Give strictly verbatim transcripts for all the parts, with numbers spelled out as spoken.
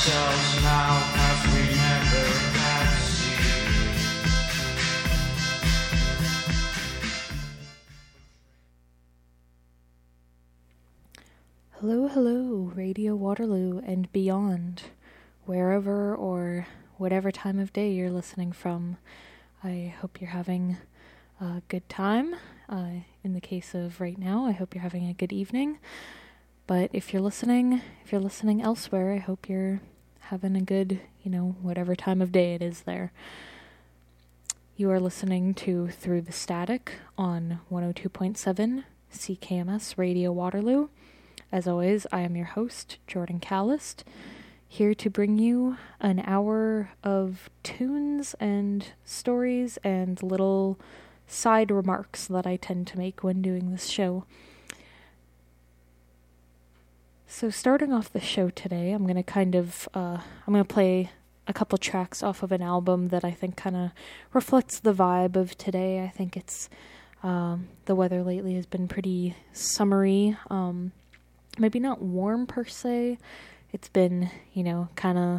ourselves now as we never had seen. Hello, hello, Radio Waterloo and beyond, wherever or whatever time of day you're listening from. I hope you're having a good time. Uh, in the case of right now, I hope you're having a good evening. But if you're listening, if you're listening elsewhere, I hope you're having a good, you know, whatever time of day it is there. You are listening to Through the Static on one oh two point seven C K M S Radio Waterloo. As always, I am your host, Jordan Callist, here to bring you an hour of tunes and stories and little side remarks that I tend to make when doing this show. So starting off the show today, I'm going to kind of, uh, I'm going to play a couple tracks off of an album that I think kind of reflects the vibe of today. I think it's, um, the weather lately has been pretty summery, um, maybe not warm per se. It's been, you know, kind of,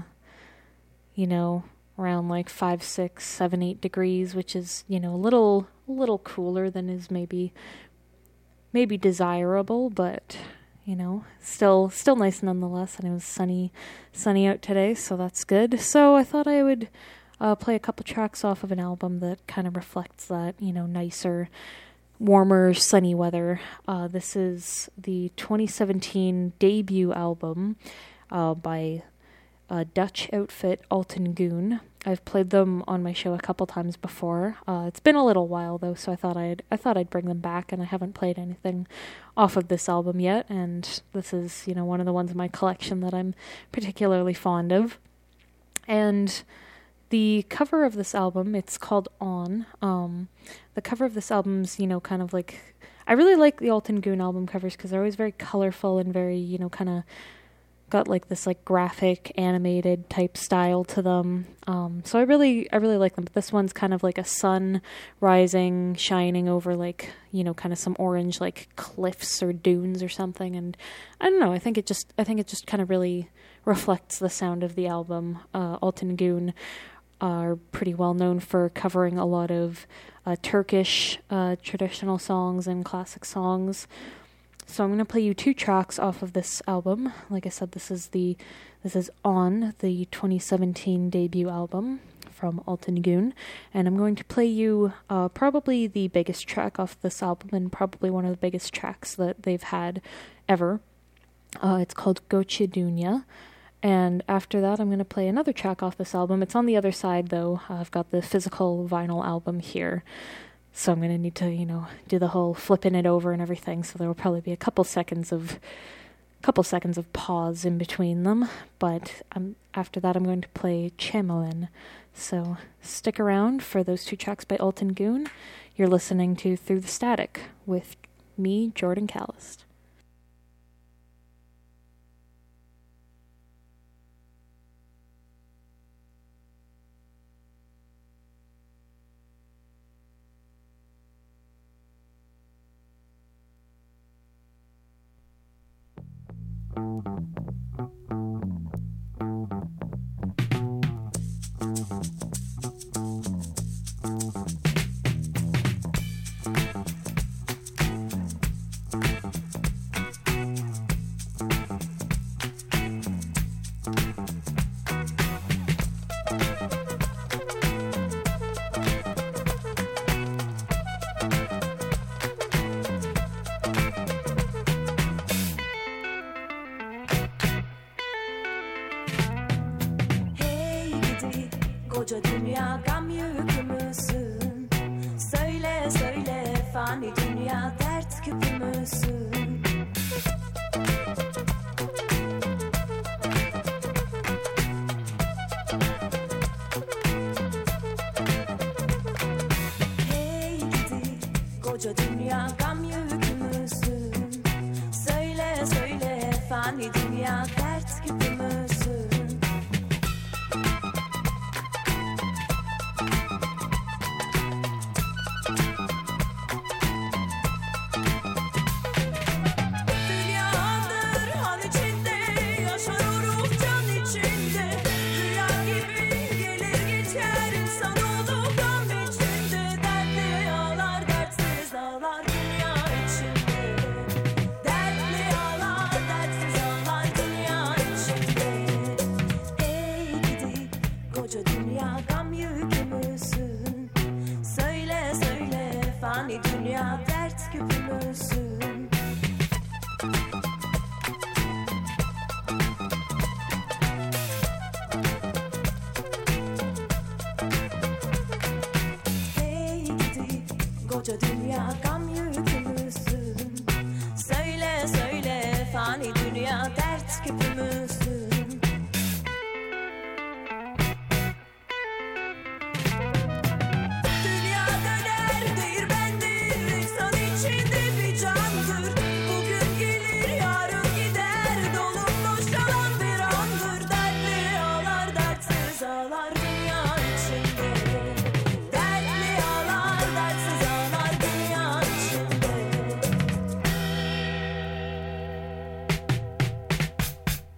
you know, around like five, six, seven, eight degrees, which is, you know, a little, a little cooler than is maybe, maybe desirable, but, you know, still, still nice nonetheless. And it was sunny, sunny out today, so that's good. So I thought I would uh, play a couple tracks off of an album that kind of reflects that, you know, nicer, warmer, sunny weather. Uh, this is the twenty seventeen debut album uh, by uh, Dutch outfit Alten Goon. I've played them on my show a couple times before. Uh, it's been a little while though, so I thought I'd I thought I'd bring them back, and I haven't played anything off of this album yet. And this is, you know, one of the ones in my collection that I'm particularly fond of. And the cover of this album, it's called On. Um, the cover of this album's, you know, kind of like, I really like the Alten Goon album covers because they're always very colorful and very, you know, kind of got like this like graphic animated type style to them. Um, so I really, I really like them. But this one's kind of like a sun rising, shining over like, you know, kind of some orange like cliffs or dunes or something. And I don't know, I think it just, I think it just kind of really reflects the sound of the album. Uh, Alten Goon are pretty well known for covering a lot of uh, Turkish uh, traditional songs and classic songs. So I'm going to play you two tracks off of this album. Like I said, this is the this is On, the twenty seventeen debut album from Alten Goon, and I'm going to play you uh, probably the biggest track off this album, and probably one of the biggest tracks that they've had ever. Uh, it's called Goche Dunya. And after that, I'm going to play another track off this album. It's on the other side, though. Uh, I've got the physical vinyl album here. So I'm going to need to, you know, do the whole flipping it over and everything. So there will probably be a couple seconds of couple seconds of pause in between them. But um, after that, I'm going to play Chamelin. So stick around for those two tracks by Alten Goon. You're listening to Through the Static with me, Jordan Callist. Koca dünya gam yükü müsün? Söyle söyle fani dünya dert küpü müsün? Hey gidi koca dünya gam yükü müsün? Söyle söyle fani dünya dert küpü müsün? Dünyadır han içinde yaşar ruh can içinde. dert küpümüzsün. Dünya döner değirmendir, insan içinde bir candır. Bugün gelir yarın gider, dolup boşalan bir andır. Dertli ağlar dertsiz ağlar dünya içinde. Dertli ağlar dertsiz ağlar dünya içinde.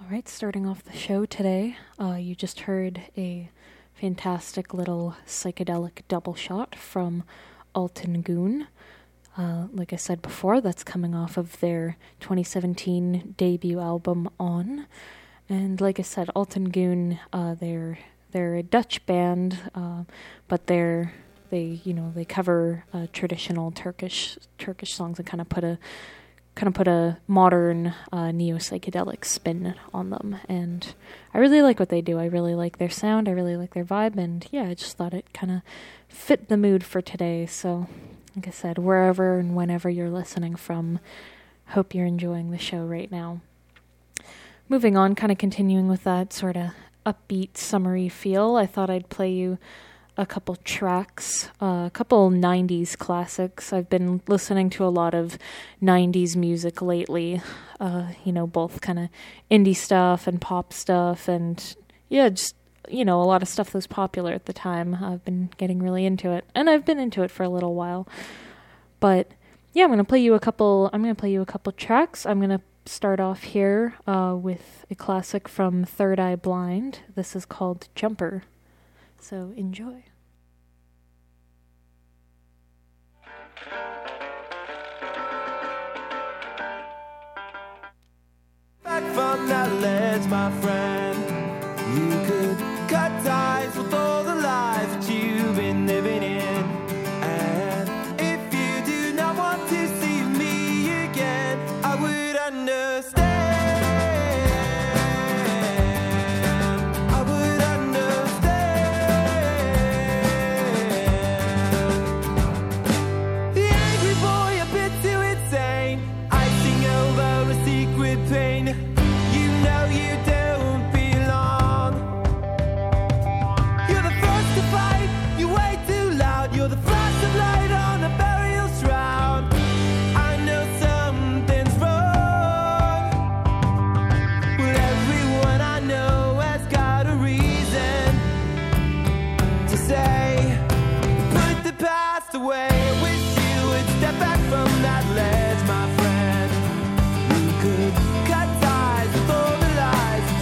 Alright, starting off the show today, uh, you just heard a fantastic little psychedelic double shot from Alton Goon. Uh, like I said before, that's coming off of their twenty seventeen debut album, On. And like I said, Alton Goon, uh, they're they're a Dutch band, uh, but they're they you know they cover uh, traditional Turkish Turkish songs and kind of put a kind of put a modern uh, neo-psychedelic spin on them, and I really like what they do. I really like their sound, I really like their vibe, and yeah, I just thought it kind of fit the mood for today. So like I said, wherever and whenever you're listening from, hope you're enjoying the show right now. Moving on, kind of continuing with that sort of upbeat, summery feel, I thought I'd play you a couple tracks, uh, a couple nineties classics. I've been listening to a lot of nineties music lately, uh, you know, both kind of indie stuff and pop stuff, and yeah, just, you know, a lot of stuff that was popular at the time. I've been getting really into it, and I've been into it for a little while. But yeah, I'm going to play you a couple, I'm going to play you a couple tracks. I'm going to start off here uh, with a classic from Third Eye Blind. This is called Jumper. So enjoy. Back from that ledge, my friend, you could cut ties with all the lies that you've been living in. And if you do not want to see me again, I would understand. I would understand. The angry boy, a bit too insane, icing over a secret pain. You know you don't belong. You're the first to fight, you're way too loud. You're the flash of light on a burial shroud. I know something's wrong. Well, everyone I know has got a reason to say, put the past away. I wish you would step back from that ledge, my friend. You could cut ties with all the lies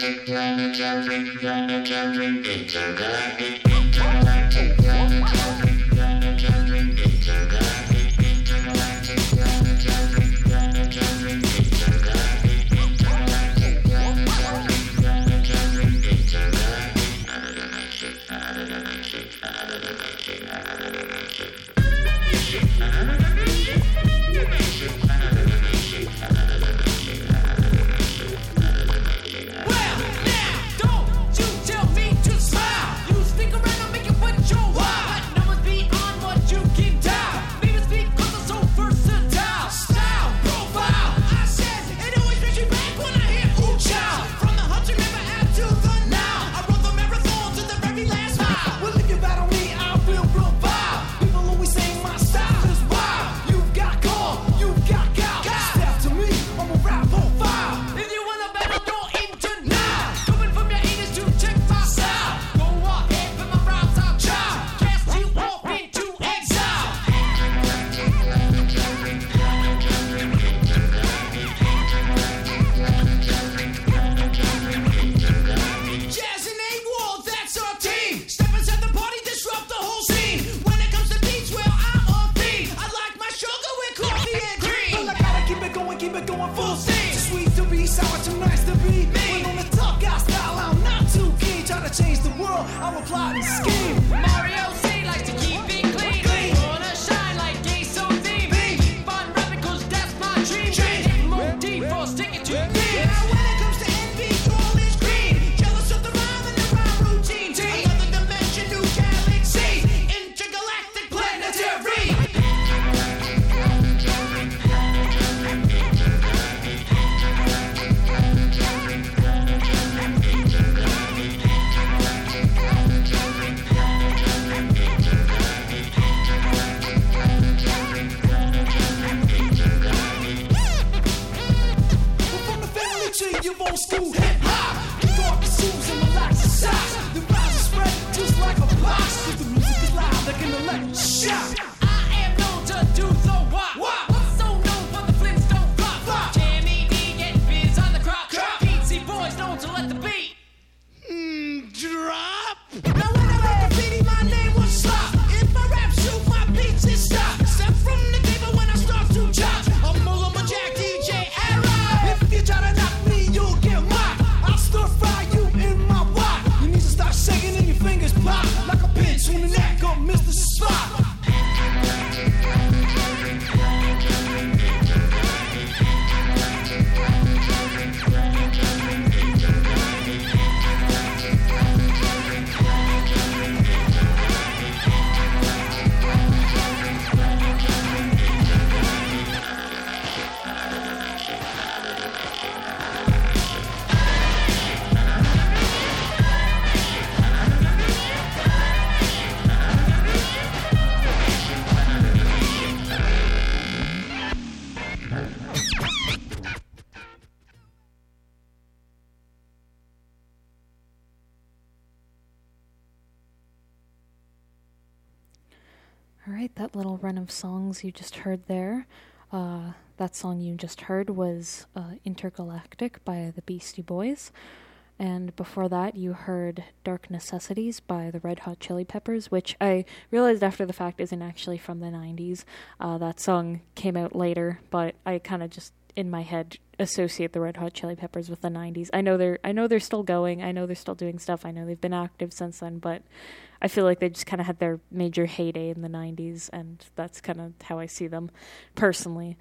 All right, that little run of songs you just heard there, uh, that song you just heard was uh, Intergalactic by the Beastie Boys. And before that, you heard Dark Necessities by the Red Hot Chili Peppers, which I realized after the fact isn't actually from the nineties. Uh, that song came out later, but I kind of just, in my head, associate the Red Hot Chili Peppers with the nineties. I know they're, I know they're still going. I know they're still doing stuff. I know they've been active since then, but I feel like they just kind of had their major heyday in the nineties, and that's kind of how I see them personally.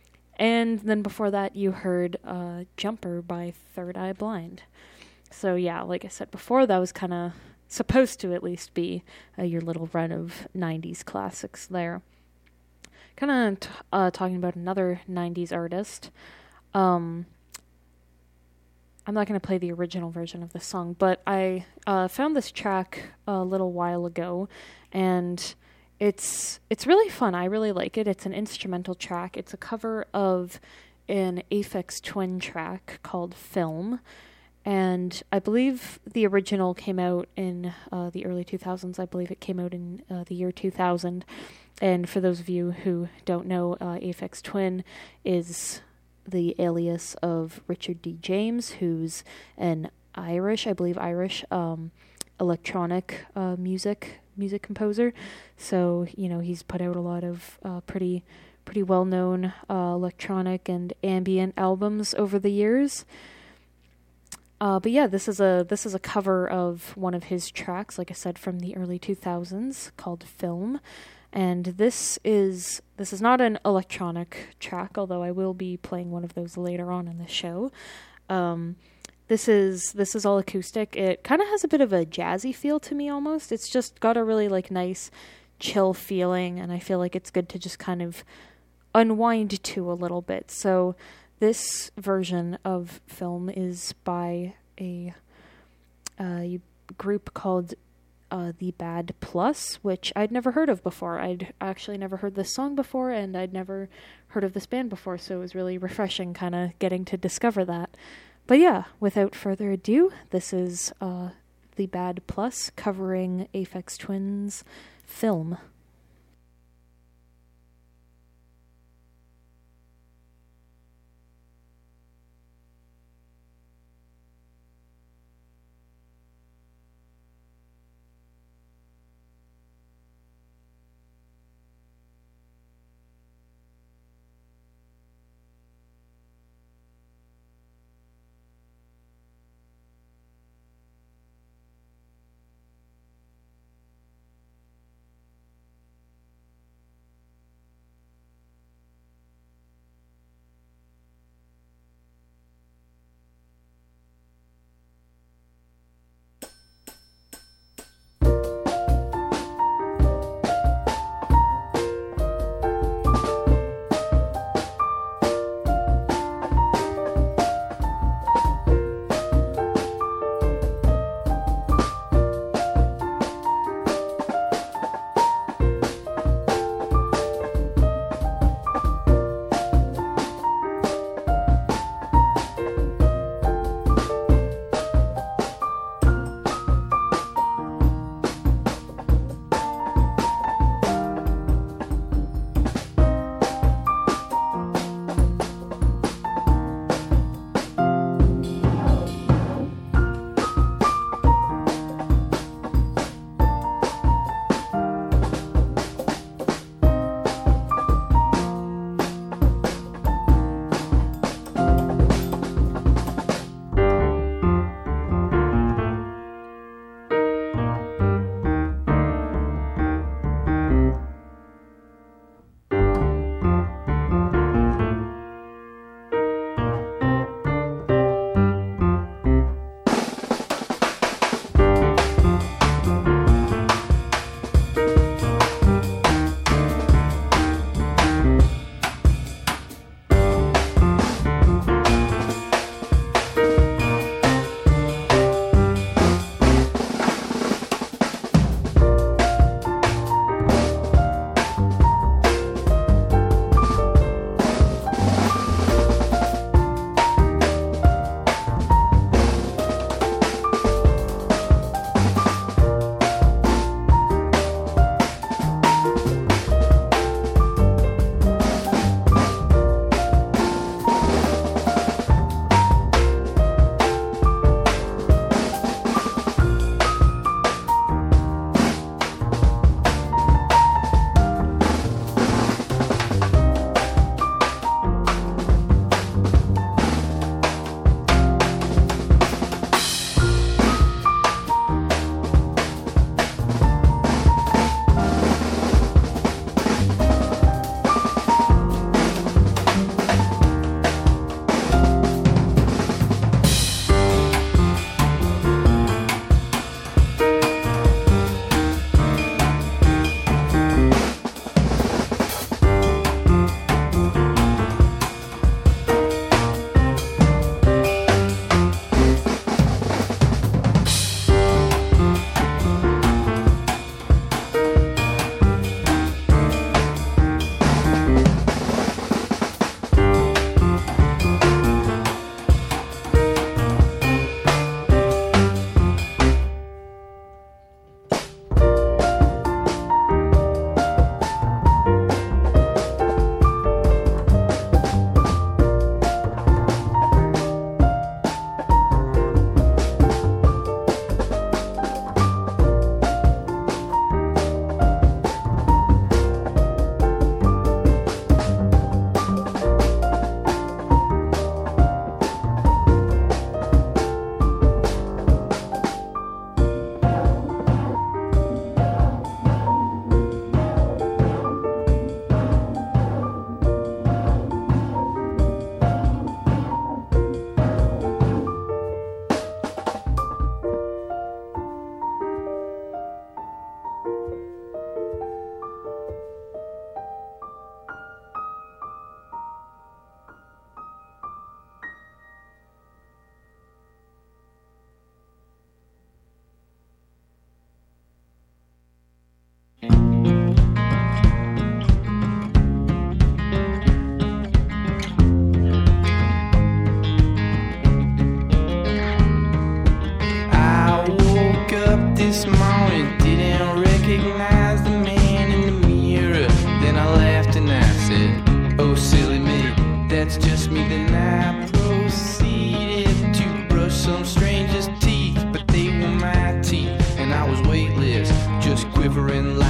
And then before that, you heard uh, Jumper by Third Eye Blind. So yeah, like I said before, that was kind of supposed to at least be uh, your little run of nineties classics there. Kind of t- uh, talking about another nineties artist. Um, I'm not going to play the original version of this song, but I uh, found this track a little while ago, and it's it's really fun. I really like it. It's an instrumental track. It's a cover of an Aphex Twin track called Film. And I believe the original came out in uh, the early two thousands. I believe it came out in uh, the year two thousand. And for those of you who don't know, uh, Aphex Twin is the alias of Richard D. James, who's an Irish, I believe Irish, um, electronic uh, music music composer. So, you know, he's put out a lot of uh, pretty pretty well-known uh, electronic and ambient albums over the years. Uh, but yeah, this is a this is a cover of one of his tracks, like I said, from the early two thousands, called Film. And this is this is not an electronic track, although I will be playing one of those later on in the show. Um, this is this is all acoustic. It kind of has a bit of a jazzy feel to me almost. It's just got a really like nice chill feeling, and I feel like it's good to just kind of unwind to a little bit. So this version of Film is by a, a group called uh, The Bad Plus, which I'd never heard of before. I'd actually never heard this song before, and I'd never heard of this band before, so it was really refreshing kind of getting to discover that. But yeah, without further ado, this is uh, The Bad Plus covering Aphex Twin's Film.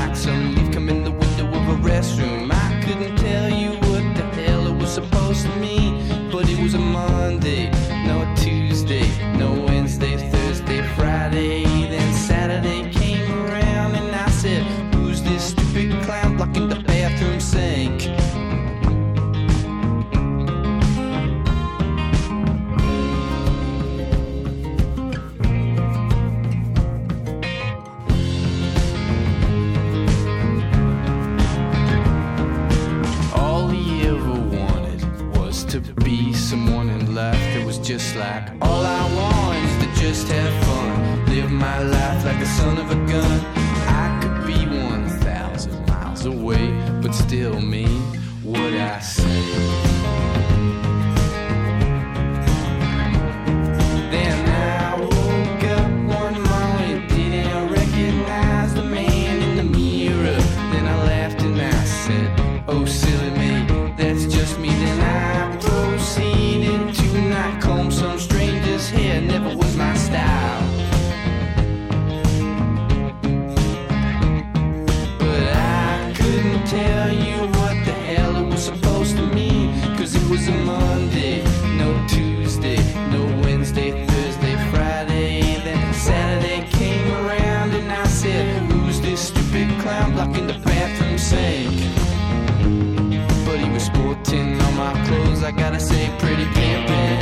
like some leaf come in the window of a restroom. I couldn't tell you what the hell it was supposed to mean, but it was a Monday, no Tuesday, no Wednesday, Thursday, Friday. Then Saturday came around and I said, who's this stupid clown blocking the bathroom sink? Someone in life that was just like, all I want is to just have fun, live my life like the son of a gun. I could be one thousand miles away, but still mean what I say. Then I woke up one morning, didn't recognize the man in the mirror. Then I laughed and I said, oh silly me, that's just me. Then I proceeded to not comb some stranger's hair, never was my style. But I couldn't tell you what the hell it was supposed to mean, cause it was a Monday, no Tuesday, no Wednesday, Thursday, Friday. Then Saturday came around and I said, who's this stupid clown blocking the bathroom sink? But he was sporting all my clothes, I gotta say, pretty pimpin'.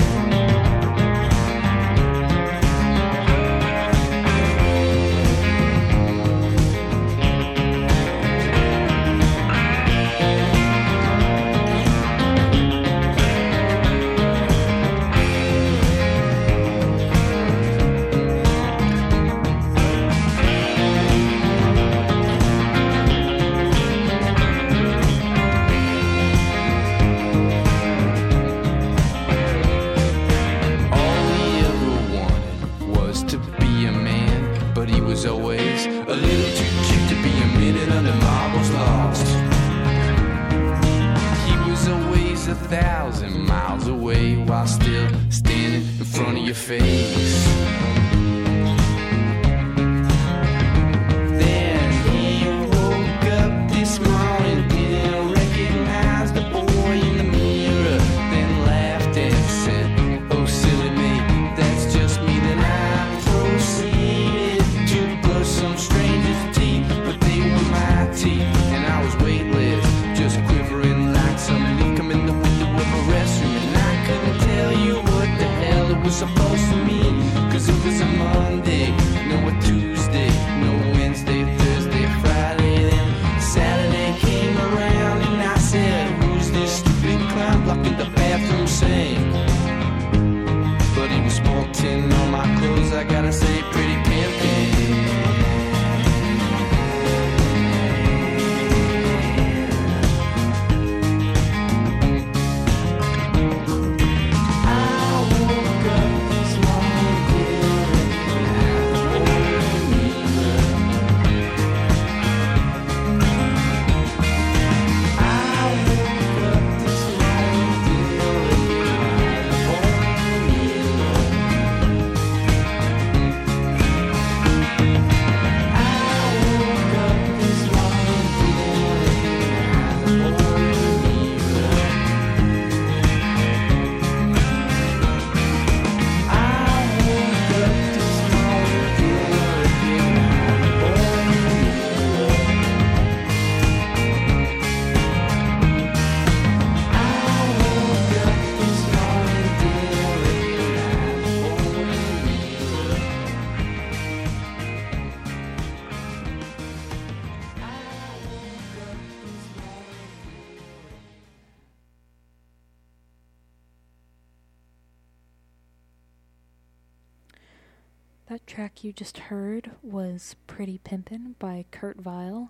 That track you just heard was Pretty Pimpin' by Kurt Vile.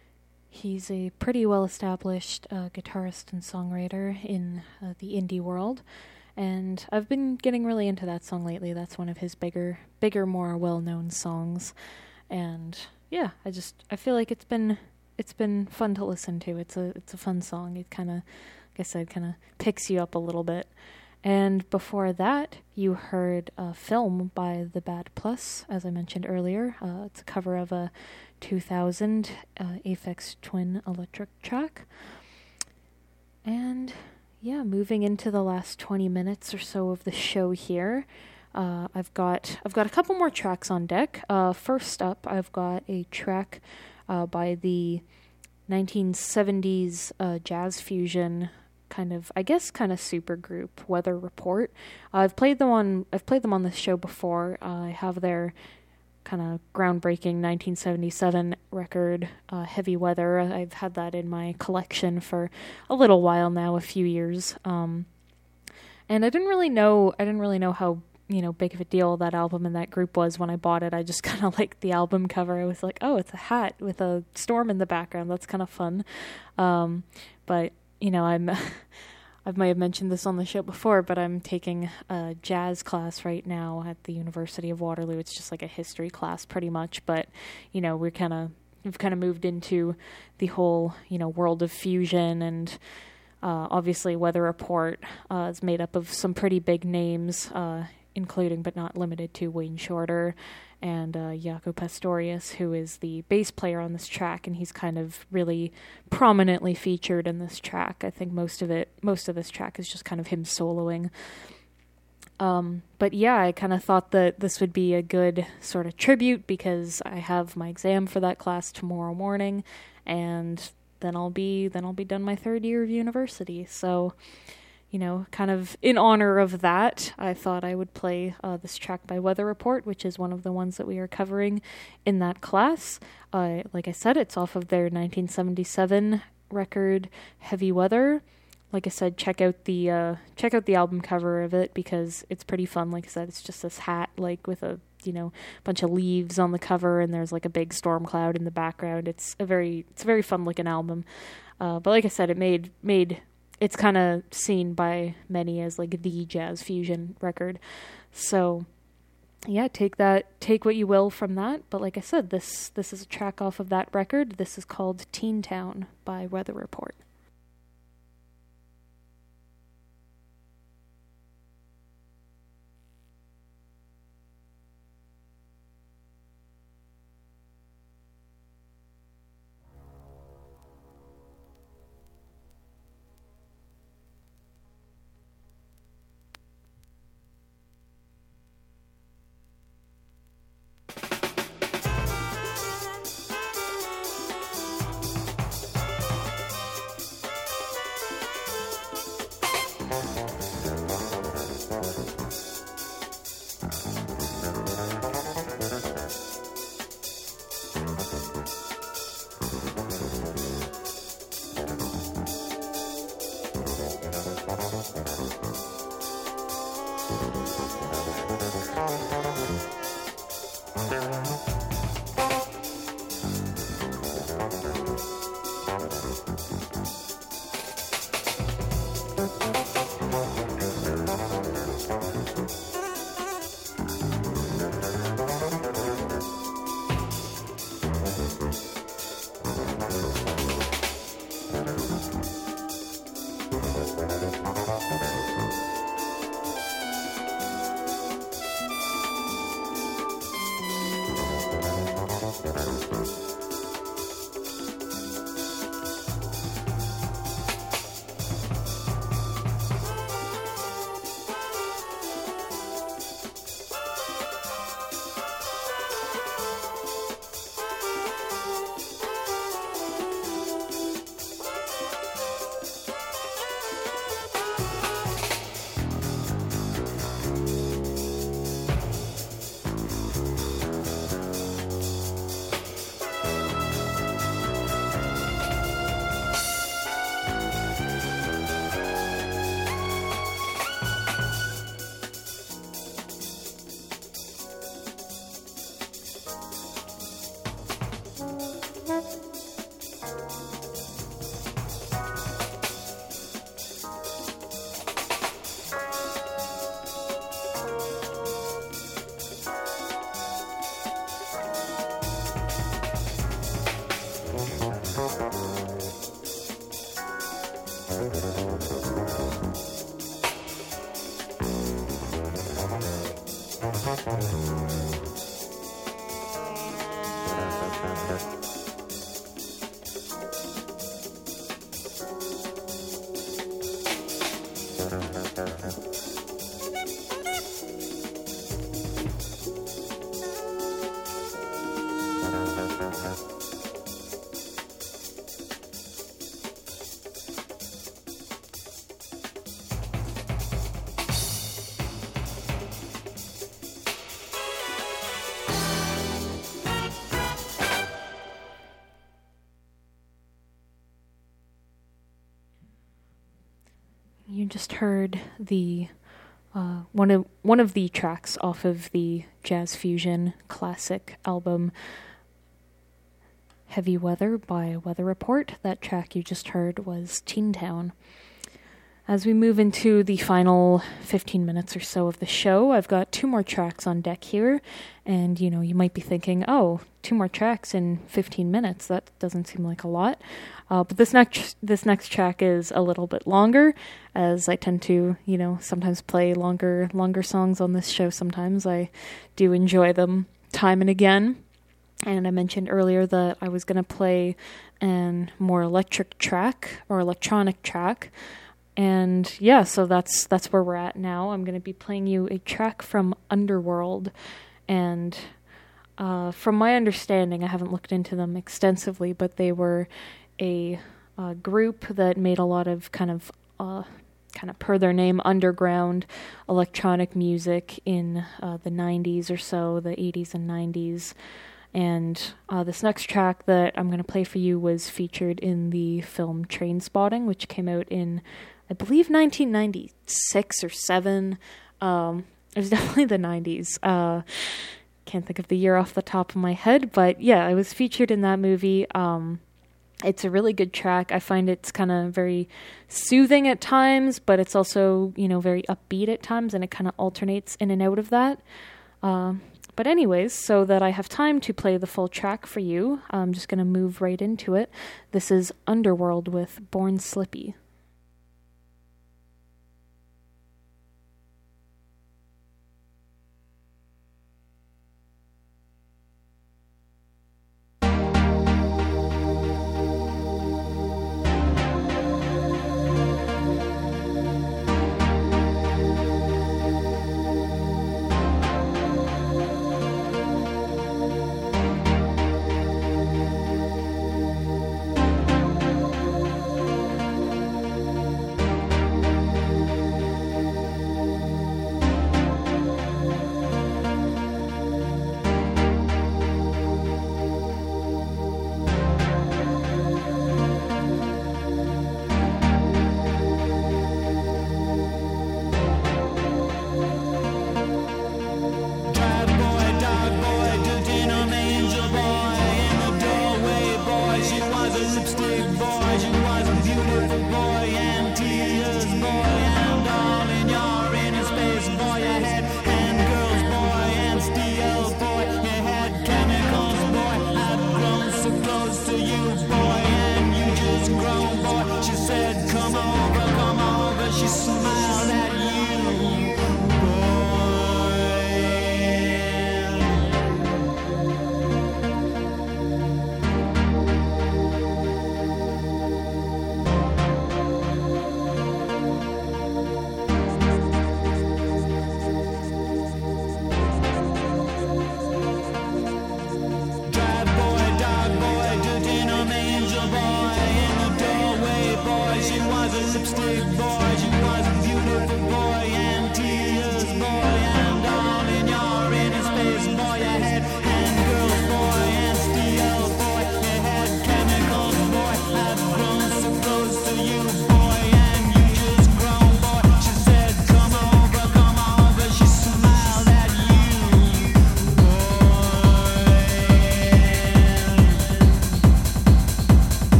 He's a pretty well-established uh, guitarist and songwriter in uh, the indie world, and I've been getting really into that song lately. That's one of his bigger, bigger, more well-known songs, and yeah, I just I feel like it's been it's been fun to listen to. It's a it's a fun song. It kind of, like I said, kind of picks you up a little bit. And before that, you heard a film by The Bad Plus, as I mentioned earlier. Uh, it's a cover of a two thousand uh, Aphex Twin electric track. And yeah, moving into the last twenty minutes or so of the show here, uh, I've got I've got a couple more tracks on deck. Uh, first up, I've got a track uh, by the nineteen seventies uh, jazz fusion kind of, I guess, kind of super group, Weather Report. Uh, I've played them on I've played them on this show before. Uh, I have their kind of groundbreaking nineteen seventy-seven record, uh, Heavy Weather. I've had that in my collection for a little while now, a few years. Um, and I didn't really know I didn't really know how, you know, big of a deal that album and that group was when I bought it. I just kind of liked the album cover. I was like, oh, it's a hat with a storm in the background. That's kind of fun. Um, but you know, I'm, I might have mentioned this on the show before, but I'm taking a jazz class right now at the University of Waterloo. It's just like a history class pretty much, but, you know, we're kind of, we've kind of moved into the whole, you know, world of fusion, and uh, obviously Weather Report uh, is made up of some pretty big names, uh, including but not limited to Wayne Shorter and uh, Jaco Pastorius, who is the bass player on this track, and he's kind of really prominently featured in this track. I think most of it, most of this track is just kind of him soloing. Um, but yeah, I kind of thought that this would be a good sort of tribute because I have my exam for that class tomorrow morning, and then I'll be then I'll be done my third year of university. So, you know, kind of in honor of that, I thought I would play uh, this track by Weather Report, which is one of the ones that we are covering in that class. Uh, like I said, it's off of their nineteen seventy-seven record, Heavy Weather. Like I said, check out the uh, check out the album cover of it because it's pretty fun. Like I said, it's just this hat, like with a you know bunch of leaves on the cover, and there's like a big storm cloud in the background. It's a very it's a very fun looking album. Uh, but like I said, it made made. It's kind of seen by many as like the jazz fusion record. So yeah, take that, take what you will from that. But like I said, this, this is a track off of that record. This is called Teen Town by Weather Report. You just heard the uh, one of one of the tracks off of the Jazz Fusion classic album Heavy Weather by Weather Report. That track you just heard was Teen Town. As we move into the final fifteen minutes or so of the show, I've got two more tracks on deck here, and you know, you might be thinking, oh, two more tracks in fifteen minutes, that doesn't seem like a lot. Uh, but this next this next track is a little bit longer, as I tend to, you know, sometimes play longer longer songs on this show. Sometimes I do enjoy them time and again. And I mentioned earlier that I was going to play a more electric track or electronic track. And yeah, so that's that's where we're at now. I'm going to be playing you a track from Underworld. And uh, from my understanding, I haven't looked into them extensively, but they were a, a group that made a lot of kind of, uh, kind of per their name, underground electronic music in uh, the nineties or so, the eighties and nineties. And uh, this next track that I'm going to play for you was featured in the film Trainspotting, which came out in, I believe, nineteen ninety-six or seven. Um, it was definitely the nineties. Uh, can't think of the year off the top of my head, but yeah, it was featured in that movie. Um, it's a really good track. I find it's kind of very soothing at times, but it's also, you know, very upbeat at times, and it kind of alternates in and out of that. Uh, but anyways, so that I have time to play the full track for you, I'm just going to move right into it. This is Underworld with Born Slippy.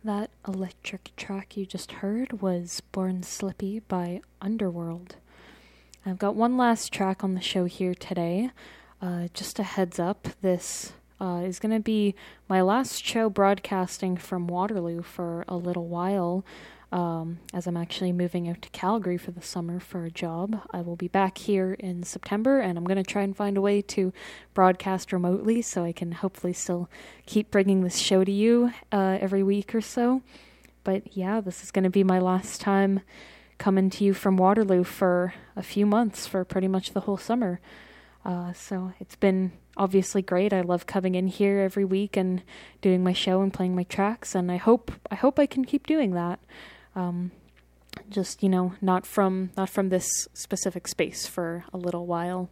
That electric track you just heard was Born Slippy by Underworld. I've got one last track on the show here today. Uh, just a heads up, this uh, is going to be my last show broadcasting from Waterloo for a little while, um, as I'm actually moving out to Calgary for the summer for a job. I will be back here in September, and I'm going to try and find a way to broadcast remotely so I can hopefully still keep bringing this show to you uh, every week or so. But yeah, this is going to be my last time coming to you from Waterloo for a few months, for pretty much the whole summer. Uh, so it's been obviously great. I love coming in here every week and doing my show and playing my tracks, and I hope I hope I can keep doing that. Um, just, you know, not from not from this specific space for a little while.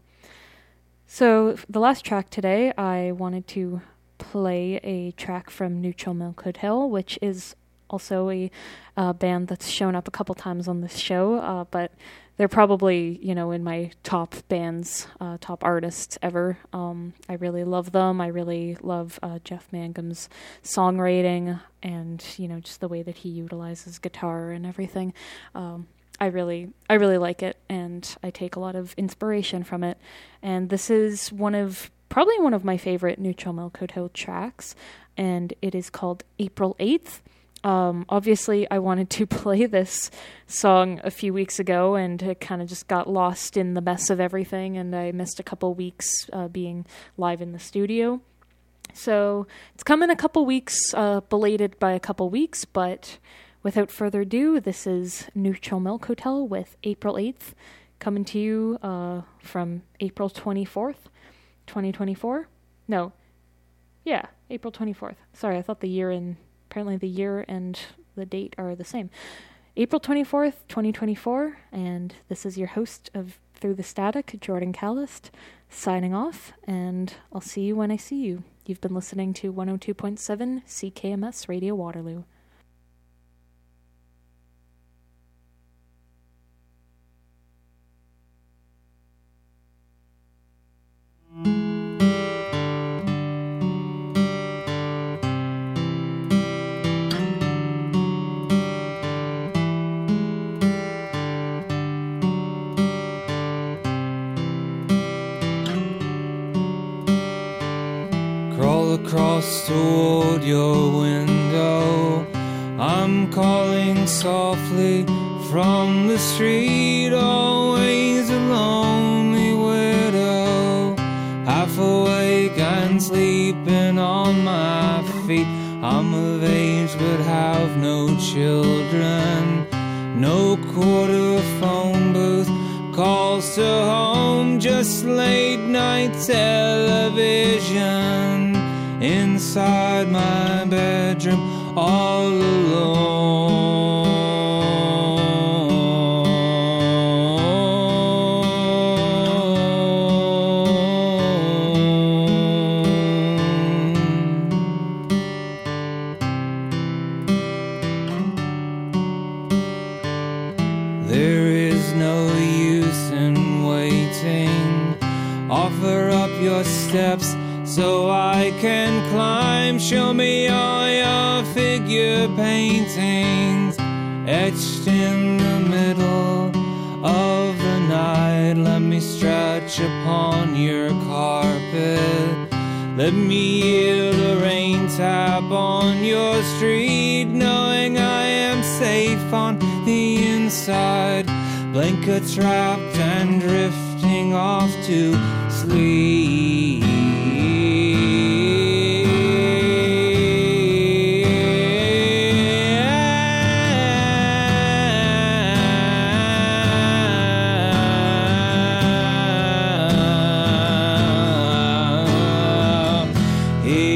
So the last track today, I wanted to play a track from Neutral Milk Hotel, which is also a uh, band that's shown up a couple times on this show, uh, but they're probably, you know, in my top bands, uh, top artists ever. Um, I really love them. I really love uh, Jeff Mangum's songwriting and, you know, just the way that he utilizes guitar and everything. Um, I really, I really like it, and I take a lot of inspiration from it. And this is one of, probably one of my favorite Neutral Milk Hotel tracks, and it is called April eighth. Um, obviously, I wanted to play this song a few weeks ago, and it kind of just got lost in the mess of everything, and I missed a couple weeks uh, being live in the studio. So it's come in a couple weeks, uh, belated by a couple weeks, but without further ado, this is Neutral Milk Hotel with April eighth, coming to you uh, from April twenty-fourth, twenty twenty-four. No, yeah, April twenty-fourth. Sorry, I thought the year in... Apparently the year and the date are the same. April twenty-fourth, twenty twenty-four, and this is your host of Through the Static, Jordan Callist, signing off, and I'll see you when I see you. You've been listening to one oh two point seven C K M S Radio Waterloo. Across toward your window, I'm calling softly from the street, always a lonely widow, half awake and sleeping on my feet. I'm of age but have no children, no quarter phone booth calls to home, just late night television inside my bedroom, all alone. There is no use in waiting. Offer up your steps so I can climb. Show me all your figure paintings etched in the middle of the night. Let me stretch upon your carpet. Let me yield a rain tap on your street, knowing I am safe on the inside. Blankets wrapped and drifting off to sleep. Hey